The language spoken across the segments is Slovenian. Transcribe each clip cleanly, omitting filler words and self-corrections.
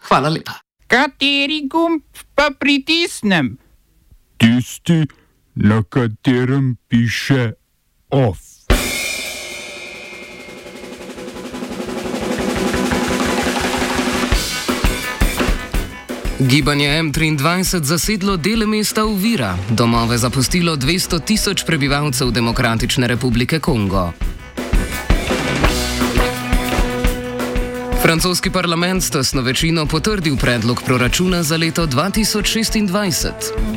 Hvala lepa. Kateri gumb pa pritisnem? Tisti, na katerem piše OFF. Gibanje M23 zasedlo dele mesta Uvira, domove zapustilo 200 tisoč prebivalcev Demokratične republike Kongo. Francoski parlament s tesno večino potrdil predlog proračuna za leto 2026.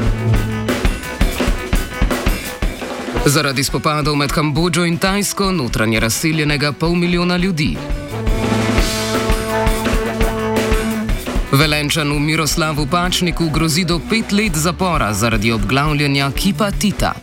Zaradi spopadov med Kambodžo in Tajsko notranje razseljenega 500 milijona ljudi. Velenčanu Miroslavu Pačniku grozi do 5 let zapora zaradi obglavljanja kipa Tita.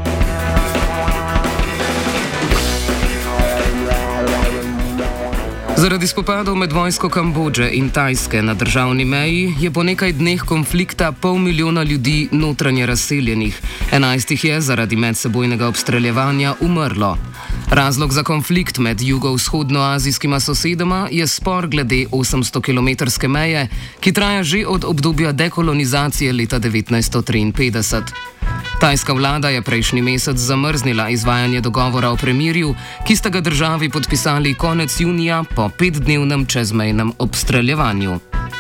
Zaradi spopadov med vojsko Kambodže in Tajske na državni meji je po nekaj dneh konflikta 500 milijona ljudi notranje razseljenih, 11 jih je zaradi medsebojnega obstreljevanja umrlo. Razlog za konflikt med jugovzhodnoazijskima sosedama je spor glede 800-kilometrske meje, ki traja že od obdobja dekolonizacije leta 1953. Tajska vlada je prejšnji mesec zamrznila izvajanje dogovora o premirju, ki sta ga državi podpisali konec junija po 5-dnevnem čezmejnem obstreljevanju.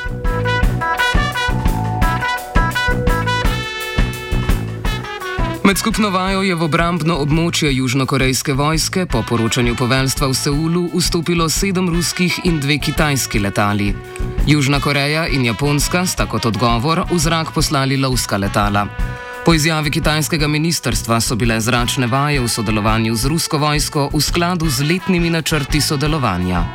Med skupno vajo je v obrambno območje južnokorejske vojske po poročanju poveljstva v Seulu vstopilo 7 ruskih in 2 kitajski letali. Južna Koreja in Japonska sta kot odgovor v zrak poslali lovska letala. Po izjavi kitajskega ministrstva so bile zračne vaje v sodelovanju z rusko vojsko v skladu z letnimi načrti sodelovanja.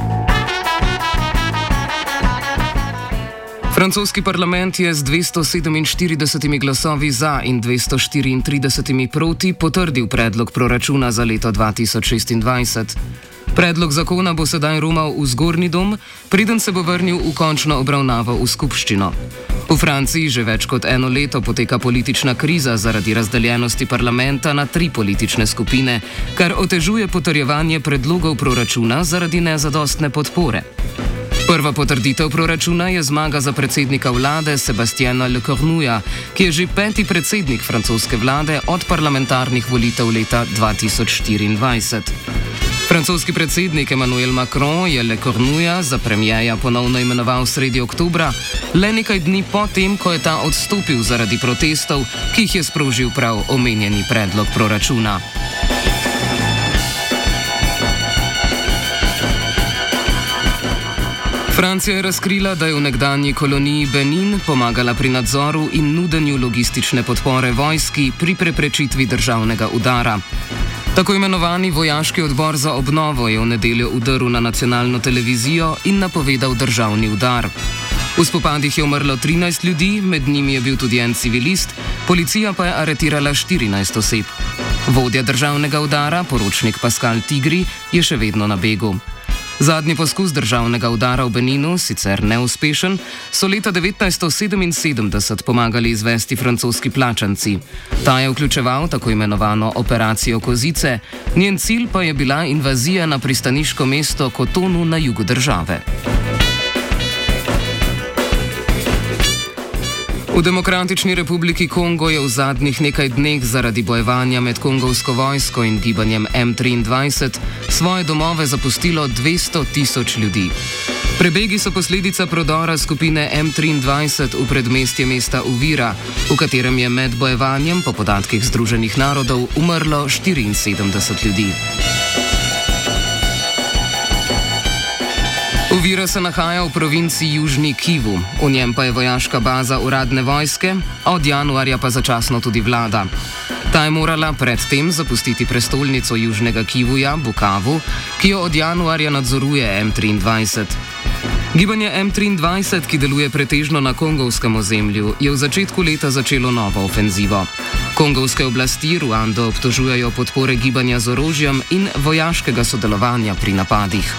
Francoski parlament je z 247 glasovi za in 234 proti potrdil predlog proračuna za leto 2026. Predlog zakona bo sedaj romal v zgornji dom, preden se bo vrnil v končno obravnavo v skupščino. V Franciji že več kot 1 leto poteka politična kriza zaradi razdeljenosti parlamenta na 3 politične skupine, kar otežuje potrjevanje predlogov proračuna zaradi nezadostne podpore. Prva potrditev proračuna je zmaga za predsednika vlade Sebastiana Lecornuja, ki je že 5. predsednik francoske vlade od parlamentarnih volitev leta 2024. Francoski predsednik Emmanuel Macron je Lecornuja za premierja ponovno imenoval sredi oktobra, le nekaj dni potem, ko je ta odstopil zaradi protestov, ki jih je sprožil prav omenjeni predlog proračuna. Francija je razkrila, da je v nekdanji koloniji Benin pomagala pri nadzoru in nudenju logistične podpore vojski pri preprečitvi državnega udara. Tako imenovani vojaški odbor za obnovo je v nedeljo udrl na nacionalno televizijo in napovedal državni udar. V spopadih je umrlo 13 ljudi, med njimi je bil tudi en civilist, policija pa je aretirala 14 oseb. Vodja državnega udara, poročnik Pascal Tigri, je še vedno na begu. Zadnji poskus državnega udara v Beninu, sicer neuspešen, so leta 1977 pomagali izvesti francoski plačanci. Ta je vključeval tako imenovano operacijo Kozice, njen cilj pa je bila invazija na pristaniško mesto Kotonu na jugu države. V Demokratični republiki Kongo je v zadnjih nekaj dneh zaradi bojevanja med kongovsko vojsko in gibanjem M23 svoje domove zapustilo 200 tisoč ljudi. Prebegi so posledica prodora skupine M23 v predmestje mesta Uvira, v katerem je med bojevanjem po podatkih Združenih narodov umrlo 74 ljudi. Uvira se nahaja v provinci Južni Kivu, v njem pa je vojaška baza uradne vojske, od januarja pa začasno tudi vlada. Ta je morala predtem zapustiti prestolnico Južnega Kivuja, Bukavu, ki jo od januarja nadzoruje M23. Gibanje M23, ki deluje pretežno na kongovskem ozemlju, je v začetku leta začelo novo ofenzivo. Kongovske oblasti Ruando obtožujejo podpore gibanja z orožjem in vojaškega sodelovanja pri napadih.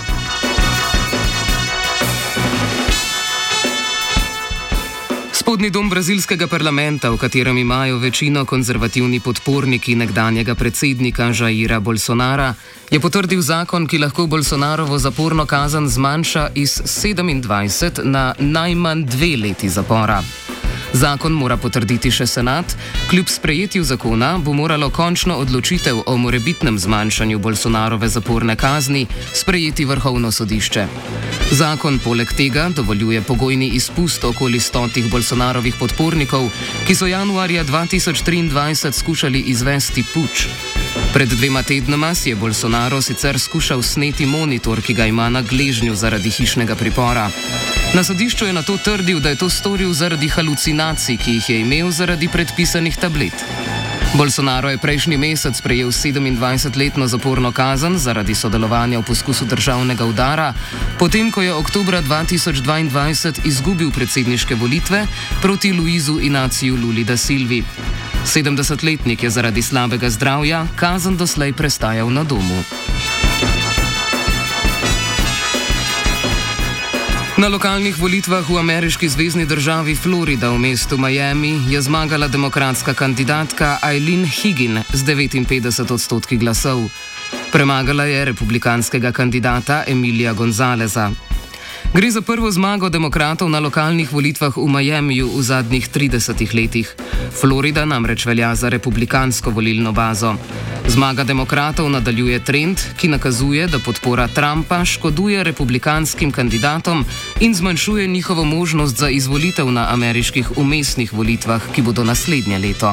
Spodnji dom brazilskega parlamenta, v katerem imajo večino konzervativni podporniki nekdanjega predsednika Jaira Bolsonara, je potrdil zakon, ki lahko Bolsonarovo zaporno kazen zmanjša iz 27 na najmanj 2 leti zapora. Zakon mora potrditi še senat, kljub sprejetju zakona bo moralo končno odločitev o morebitnem zmanjšanju Bolsonarove zaporne kazni sprejeti Vrhovno sodišče. Zakon poleg tega dovoljuje pogojni izpust okoli 100 Bolsonarovih podpornikov, ki so januarja 2023 skušali izvesti puč. Pred 2 tednoma si je Bolsonaro sicer skušal sneti monitor, ki ga ima na gležnju zaradi hišnega pripora. Na sodišču je nato trdil, da je to storil zaradi halucinacij, ki jih je imel zaradi predpisanih tablet. Bolsonaro je prejšnji mesec prejel 27-letno zaporno kazen zaradi sodelovanja v poskusu državnega udara, potem ko je oktobra 2022 izgubil predsedniške volitve proti Luizu Inaciju Luli da Silvi. 70-letnik je zaradi slabega zdravja kazen doslej prestajal na domu. Na lokalnih volitvah v ameriški zvezni državi Florida v mestu Miami je zmagala demokratska kandidatka Aileen Higgin z 59% glasov. Premagala je republikanskega kandidata Emilija Gonzaleza. Gre za prvo zmago demokratov na lokalnih volitvah v Miamiju v zadnjih 30 letih. Florida namreč velja za republikansko volilno bazo. Zmaga demokratov nadaljuje trend, ki nakazuje, da podpora Trumpa škoduje republikanskim kandidatom in zmanjšuje njihovo možnost za izvolitev na ameriških vmesnih volitvah, ki bodo naslednje leto.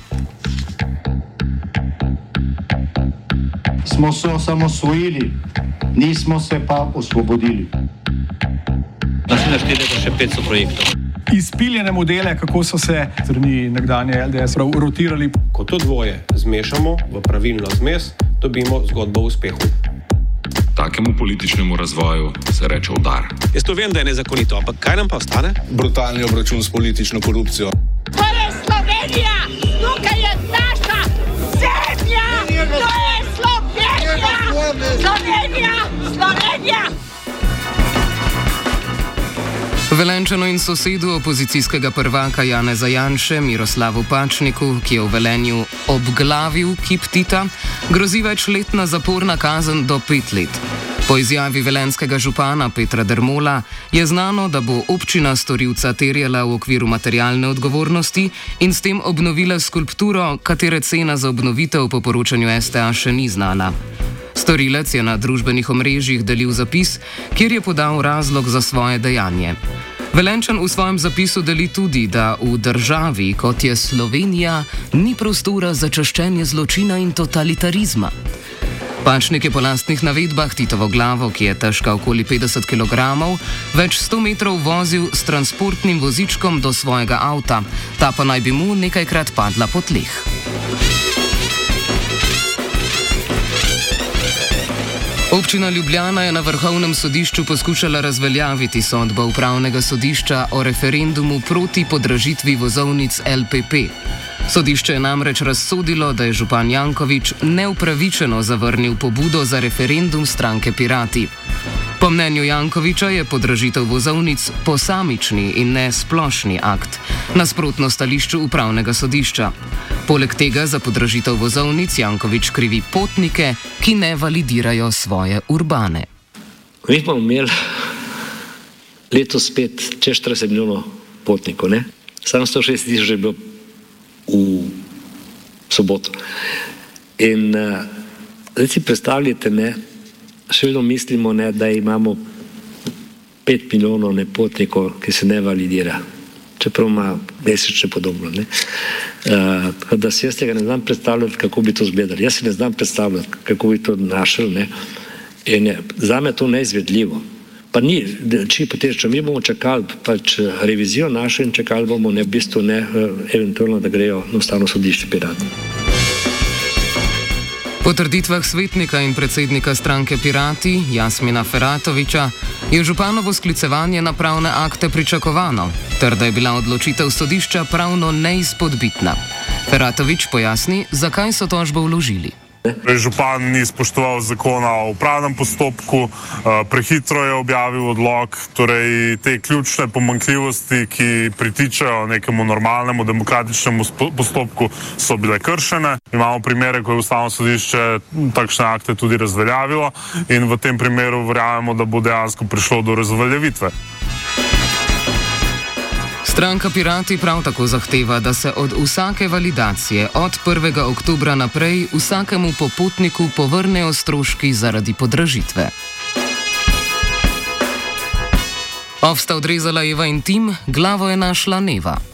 Smo se osamosvojili, nismo se pa osvobodili. Naslednje število še 500 projektov. Izpiljene modele, kako so se strani nekdanje LDS rotirali. Ko to dvoje zmešamo v pravilno zmes, dobimo zgodbo o uspehu. Takemu političnemu razvoju se reče udar. Jaz to vem, da je nezakonito, ampak kaj nam pa ostane? Brutalni obračun s politično korupcijo. To je Slovenija! Tukaj je naša zemlja! To je Slovenija! Slovenija! Slovenija! Velenjčanu in sosedu opozicijskega prvaka Janeza Janše Miroslavu Pačniku, ki je v Velenju obglavil kip Tita, grozi večletna zaporna kazen do 5 let. Po izjavi velenjskega župana Petra Dermola je znano, da bo občina storilca terjala v okviru materialne odgovornosti in s tem obnovila skulpturo, katere cena za obnovitev po poročanju STA še ni znana. Storilec je na družbenih omrežjih delil zapis, kjer je podal razlog za svoje dejanje. Velenjčan v svojem zapisu deli tudi, da v državi, kot je Slovenija, ni prostora za čaščenje zločina in totalitarizma. Pačnik je po lastnih navedbah Titovo glavo, ki je težka okoli 50 kg, več 100 metrov vozil s transportnim vozičkom do svojega avta, ta pa naj bi mu nekajkrat padla po tleh. Občina Ljubljana je na Vrhovnem sodišču poskušala razveljaviti sodbo upravnega sodišča o referendumu proti podražitvi vozovnic LPP. Sodišče je namreč razsodilo, da je župan Janković neupravičeno zavrnil pobudo za referendum stranke Pirati. Po mnenju Jankovića je podražitev vozovnic posamični in ne splošni akt, nasprotno stališču upravnega sodišča. Poleg tega za podražitev vozovnic Janković krivi potnike, ki ne validirajo svoje urbane. Mi smo imeli letos spet čez 40 milijonov potnikov, ne? Samo 160 tisoč je bilo v soboto. In zdaj si predstavljate, ne, še vedno mislimo, ne, da imamo 5 milijonov potnikov, ki se ne validira. Čeprav ima mesečno podobno. Tako da si jaz tega ne znam predstavljati, kako bi to izgledalo. Jaz si ne znam predstavljati, kako bi to našel. Ne. In za me to neizvedljivo. Pa ni, če potečo, mi bomo čakali pač revizijo našo in čakali bomo v bistvu eventualno, da grejo na ustavno sodišče Pirati. Po trditvah svetnika in predsednika stranke Pirati, Jasmina Feratovića, je županovo sklicevanje na pravne akte pričakovano, ter da je bila odločitev sodišča pravno neizpodbitna. Feratović pojasni, zakaj so tožbo vložili. Župan ni spoštoval zakona o upravnem postopku, prehitro je objavil odlok, torej te ključne pomanjkljivosti, ki pritičajo nekemu normalnemu demokratičnemu postopku, so bile kršene. Imamo primere, ko je Ustavno sodišče takšne akte tudi razveljavilo in v tem primeru verjamemo, da bo dejansko prišlo do razveljavitve. Stranka Pirati prav tako zahteva, da se od vsake validacije od 1. oktobra naprej vsakemu popotniku povrnejo stroški zaradi podražitve. Ovsta odrezala Eva in Tim, glavo je našla Neva.